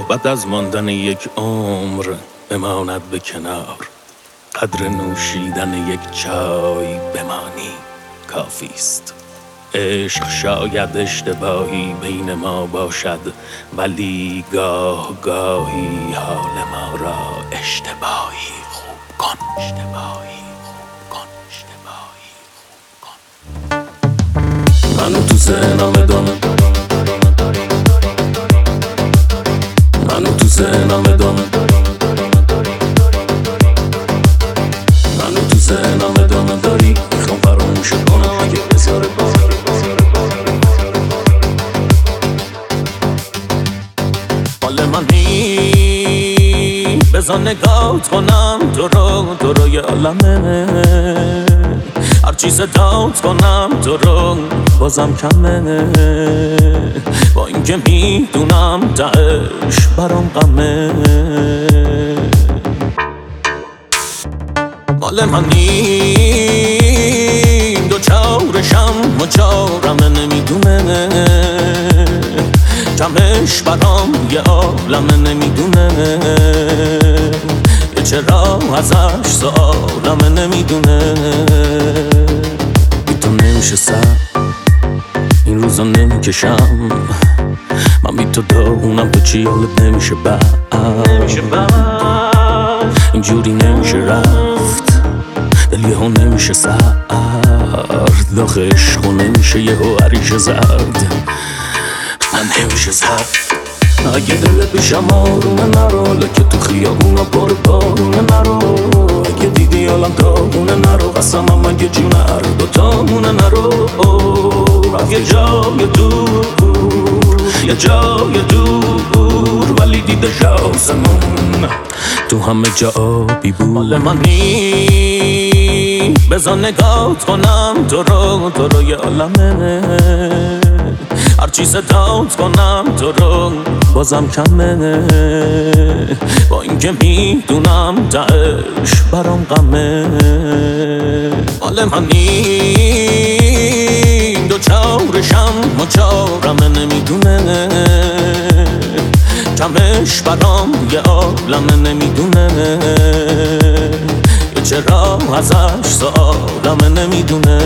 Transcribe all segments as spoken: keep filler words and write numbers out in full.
بعد از ماندن یک عمر بماند به کنار. قدر نوشیدن یک چای بمانی کافیست. عشق شاید اشتباهی بین ما باشد، ولی گاه گاهی حال ما را اشتباهی خوب کن. اشتباهی خوب کن. اشتباهی خوب کن. منو تو ذهنم دارم، منو تو ذهنم دارم، منو تو ذهنم دارم داری. میخوام فراموش کنم اگه بذاره بار. حال منی بذار نگات کنم تو رو، تو رو یه عالمه. هر چیز داد کنم تو رو بازم کمه. با اینکه میدونم تهش برام غمه. مال منی دو چارشم و چارم نمیدونه. کمش برام یه عالم نمیدونه. یه چرا ازش سوالم نمیدونه. بی تو نمیشه سر این روزا نمیکشم. من بی تو داغونم تو چی حالت نمیشه بعد. اینجوری نمیشه رفت دل یهو نمیشه سرد. داخل عشقو نمیشه یهو عریش زرد. من نمیشه زرد. اگه دل پیشم آرومه نرو، لکه تو خیابونا پر بارونه نرو. اگه دیدی حالم داغونه نرو، قسمم اگه جون هر دوتامونه نرو. یه جای دور، یه جای دور، ولی دیده شاسمون تو همه جا آبی بود. مال منی بذار نگات کنم تو رو، تو رو یه عالمه. هر چیز داد کنم تو رو بازم کمه. با اینکه میدونم تهش برام غمه. مال منی دو چارشم و چارم نمیدونه. کمش برام یه عالم نمیدونه. یه چرا ازش سوالم نمیدونه.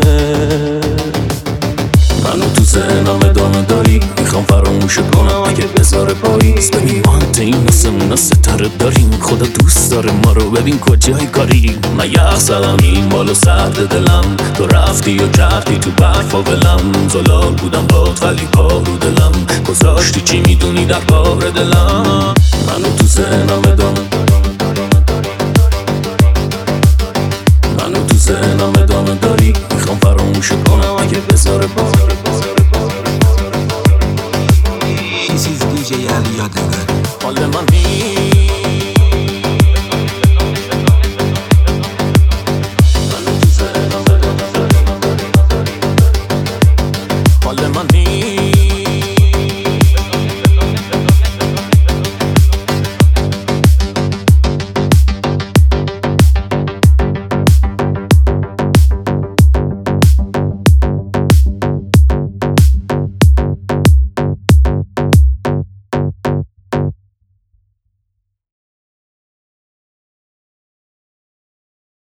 منو تو ذهنم ادامه داری، میخوام فراموش کنم اگه بذاره پاییز. ببین وانت این نسمونه ستاره داریم. خدا دوست داره ما رو، ببین کجای کاری. من یخ زدم این بالو سرد دلم. تو رفتی و کردی تو برف و بلم. زلال بودم باد ولی پارو دلم. گذاشتی چی میدونی در بار دلم. منو تو ذهنم ادامه، منو تو ذهنم ادامه داری. میخوام فراموش کنم اگه بذاره بار. This is دی جی علی یادگار. حال منی